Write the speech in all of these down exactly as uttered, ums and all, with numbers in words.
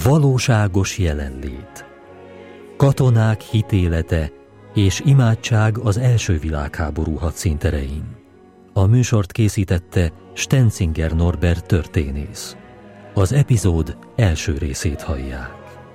Valóságos jelenlét. Katonák hitélete és imádság az első világháború hadszínterein. A műsort készítette Stenzinger Norbert történész. Az epizód első részét hallják.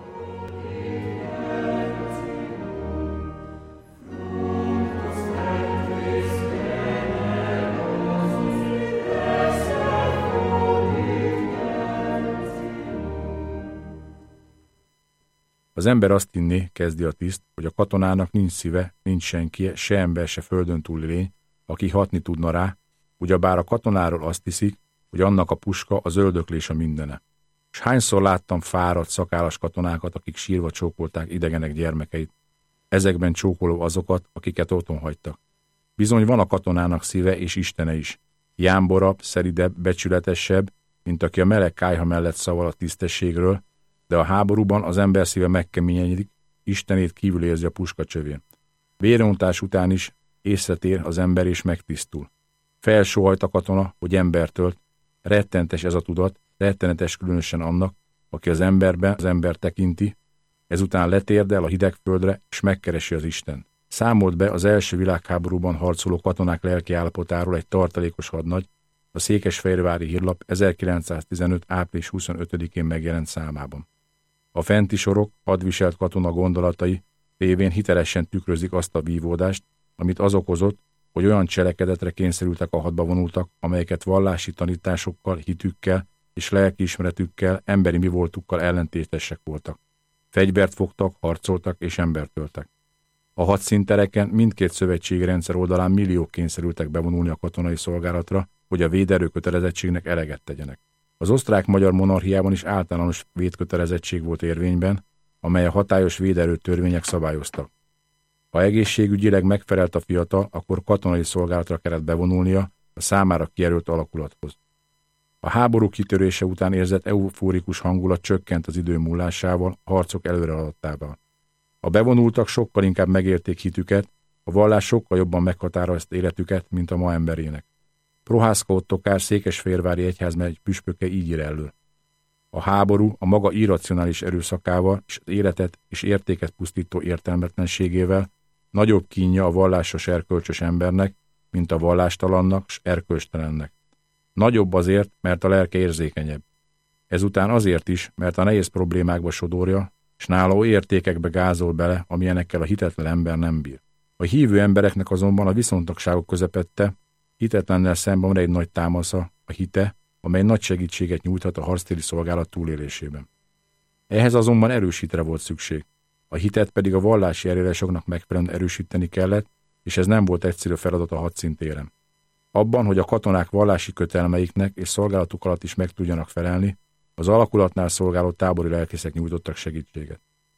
Az ember azt hinné, kezdi a tiszt, hogy a katonának nincs szíve, nincs senki, se ember, se földön túli lény, aki hatni tudna rá, ugyebár a katonáról azt hiszik, hogy annak a puska, az öldöklés a mindene. S hányszor láttam fáradt, szakállas katonákat, akik sírva csókolták idegenek gyermekeit, ezekben csókoló azokat, akiket otthon hagytak. Bizony van a katonának szíve és istene is, jámborabb, szeridebb, becsületesebb, mint aki a meleg kályha mellett szaval a tisztességről, de a háborúban az ember szíve megkeményedik, istenét kívül érzi a puska csövén. Vérontás után is észretér az ember és megtisztul. Felsóhajt a katona, hogy embert ölt, rettentes ez a tudat, rettenetes különösen annak, aki az emberben az ember tekinti, ezután letérdel a hideg földre, és megkeresi az Istent. Számolt be az első világháborúban harcoló katonák lelki állapotáról egy tartalékos hadnagy, a Székesfehérvári Hírlap ezerkilencszáztizenöt. április huszonötödikén megjelent számában. A fenti sorok, hadviselt katona gondolatai révén hitelesen tükrözik azt a vívódást, amit az okozott, hogy olyan cselekedetre kényszerültek a hadba vonultak, amelyeket vallási tanításokkal, hitükkel és lelkiismeretükkel, emberi mi voltukkal ellentétesek voltak. Fegyvert fogtak, harcoltak és embert öltek. A hadszíntereken mindkét szövetségi rendszer oldalán milliók kényszerültek bevonulni a katonai szolgálatra, hogy a véderő kötelezettségnek eleget tegyenek. Az osztrák-magyar monarchiában is általános védkötelezettség volt érvényben, amely a hatályos véderő törvények szabályoztak. Ha egészségügyileg megfelelt a fiatal, akkor katonai szolgálatra kellett bevonulnia a számára kijelölt alakulathoz. A háború kitörése után érzett eufórikus hangulat csökkent az idő múlásával, a harcok előrehaladtával. A bevonultak sokkal inkább megélték hitüket, a vallás sokkal jobban meghatározta életüket, mint a ma emberének. Prohászka Ottokár Székesfehérvári egyházmegy püspöke így ír elől. A háború a maga irracionális erőszakával és az életet és értéket pusztító értelmetlenségével nagyobb kínja a vallásos erkölcsös embernek, mint a vallástalannak s erkölcstelennek. Nagyobb azért, mert a lelke érzékenyebb. Ezután azért is, mert a nehéz problémákba sodorja, s nála oly értékekbe gázol bele, amilyenekkel a hitetlen ember nem bír. A hívő embereknek azonban a viszontagságok közepette hitetlennel szemben van egy nagy támasza, a hite, amely nagy segítséget nyújthat a harctéri szolgálat túlélésében. Ehhez azonban erős hitre volt szükség. A hitet pedig a vallási előírásoknak megfelelően erősíteni kellett, és ez nem volt egyszerű feladat a hadszíntéren. Abban, hogy a katonák vallási kötelmeiknek és szolgálatuk alatt is meg tudjanak felelni, az alakulatnál szolgáló tábori lelkészek nyújtottak segítséget.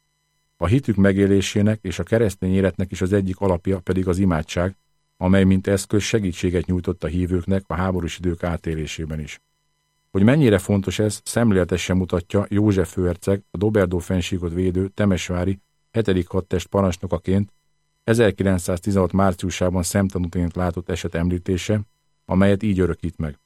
A hitük megélésének és a keresztény életnek is az egyik alapja pedig az imádság, amely mint eszköz segítséget nyújtott a hívőknek a háborús idők átélésében is. Hogy mennyire fontos ez, szemléletesen mutatja József főherceg, a Doberdo-fennsíkot védő temesvári hetedik hadtest parancsnokaként ezerkilencszáztizenhat. márciusában szemtanúként látott eset említése, amelyet így örökít meg.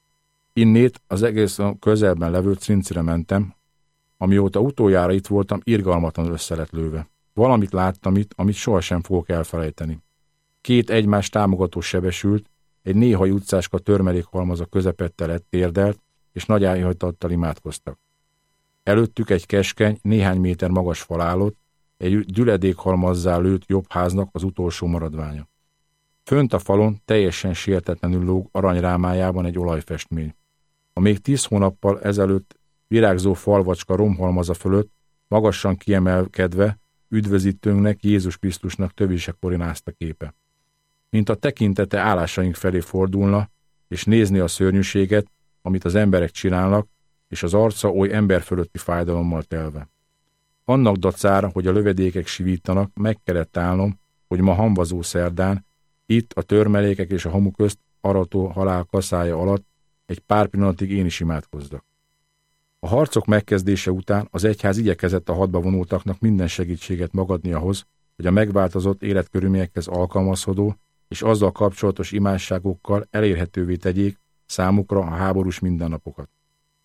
Innét az egész közelben levő Trincire mentem, amióta utoljára itt voltam, irgalmatlan össze lett lőve. Valamit láttam itt, amit sohasem fogok elfelejteni. Két egymást támogató sebesült, egy néhaj utcáska törmelékhalmaz a közepette lett térdelt, és nagy ájhajtattal imádkoztak. Előttük egy keskeny, néhány méter magas fal állott, egy düledékhalmazzá lőtt jobb háznak az utolsó maradványa. Fönt a falon teljesen sértetlenül lóg aranyrámájában egy olajfestmény. A még tíz hónappal ezelőtt virágzó falvacska romhalmaza fölött magasan kiemelkedve üdvözítőnknek, Jézus Krisztusnak tövése koronázta képe. Mint a tekintete állásaink felé fordulna, és nézni a szörnyűséget, amit az emberek csinálnak, és az arca oly ember fölötti fájdalommal telve. Annak dacára, hogy a lövedékek sivítanak, meg kellett állnom, hogy ma hamvazó szerdán, itt a törmelékek és a hamu közt arató halál kaszája alatt egy pár pillanatig én is imádkozzak. A harcok megkezdése után az egyház igyekezett a hadba vonultaknak minden segítséget magadni ahhoz, hogy a megváltozott életkörülményekhez alkalmazkodó és azzal kapcsolatos imádságokkal elérhetővé tegyék számukra a háborús mindennapokat.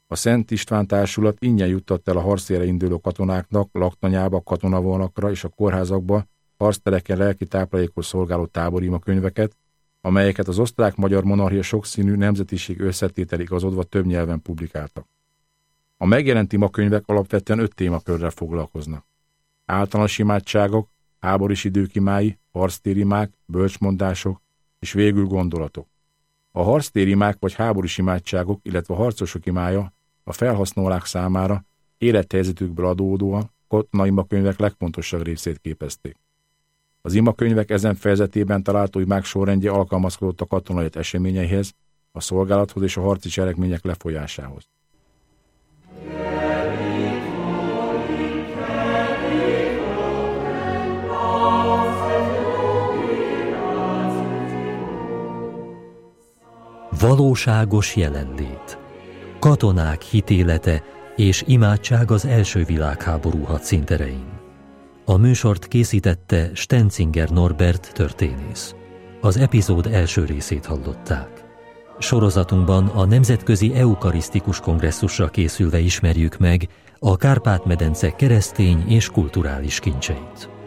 A Szent István Társulat ingyen juttatta el a harcélre induló katonáknak, laktanyába, katonavonakra és a kórházakba harctereken lelki táplálékot szolgáló táborimakönyveket, amelyeket az osztrák-magyar monarchia sokszínű nemzetiség összetétel igazodva több nyelven publikáltak. A megjelent imakönyvek alapvetően öt témakörrel foglalkoznak. Általános imádságok, háborús idők imái, harctérimák, bölcsmondások és végül gondolatok. A harctérimák vagy háborús imádságok, illetve a harcosok imája a felhasználók számára élethelyzetükből adódóan katonai imakönyvek legfontosabb részét képezték. Az imakönyvek ezen fejezetében található imák sorrendje alkalmazkodott a katonai élet eseményeihez, a szolgálathoz és a harci cselekmények lefolyásához. Valóságos jelenlét. Katonák hitélete és imádság az első világháború hadszínterein. A műsort készítette Stencinger Norbert történész. Az epizód első részét hallották. Sorozatunkban a Nemzetközi Eukarisztikus Kongresszusra készülve ismerjük meg a Kárpát-medence keresztény és kulturális kincseit.